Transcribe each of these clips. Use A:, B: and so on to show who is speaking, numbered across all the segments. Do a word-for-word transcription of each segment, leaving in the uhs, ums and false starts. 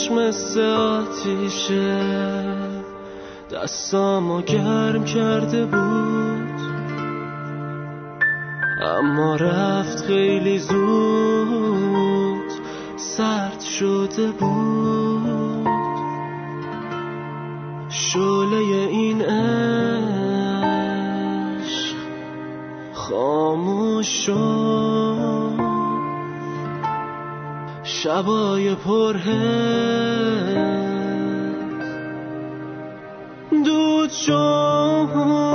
A: عشق مثل آتیشه دستامو گرم کرده بود، اما رفت خیلی زود، سرد شده بود. شعله این عشق خاموش شد، شبای پرهد دود شد.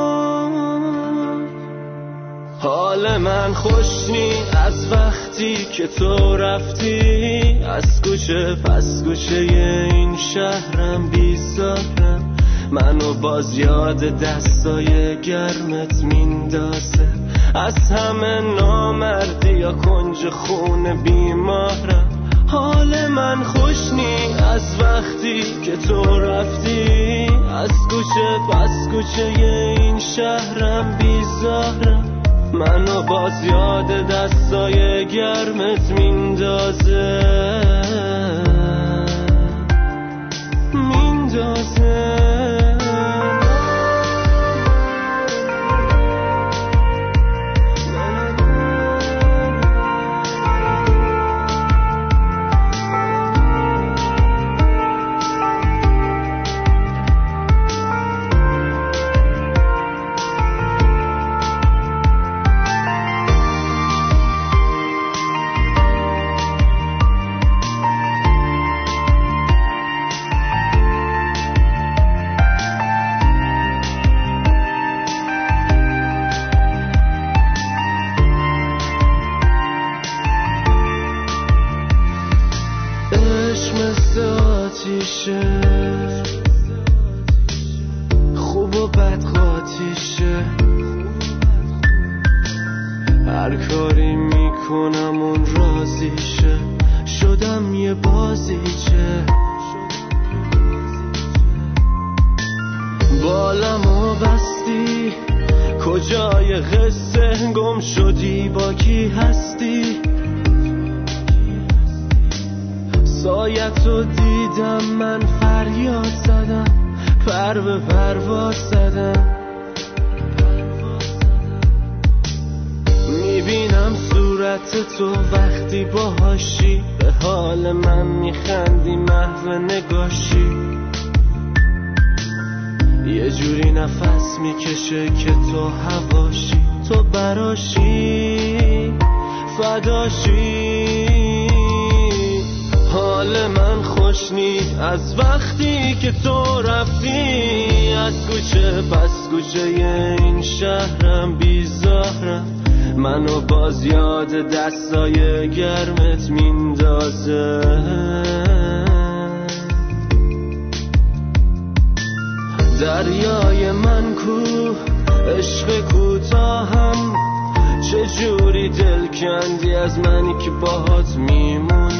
A: حال من خوش نی از وقتی که تو رفتی، از کوچه پس کوچه این شهرم بیزارم، منو باز یاد دستای گرمت میندازه. از همه نامردی یا کنج خونه بیمارم. حال من خوش نی از وقتی که تو رفتی، از کوچه پس کوچه این شهرم بیزارم، منو باز یاد دستای گرمت میندازه میندازه. خوب و بد قاطیشه، هر کاری میکنم اون راضیشه، شدم یه بازیچه. بالمو بستی کجای قصه، گم شدی با کی هستی، سایتو دیدم من فریاد زدم، پر به پرواز زدم. میبینم صورت تو وقتی باهاشی، به حال من میخندی محو نگاشی، یه جوری نفس میکشه که تو هواشی، تو براشی فداشی. حال من خوش نی از وقتی که تو رفتی، از کوچه پس کوچه این شهرم بیزارم، منو باز یاد دستای گرمت میندازه. دریای من کو عشق کوتاهم، چجوری دل کندی از منی که باهات میمون،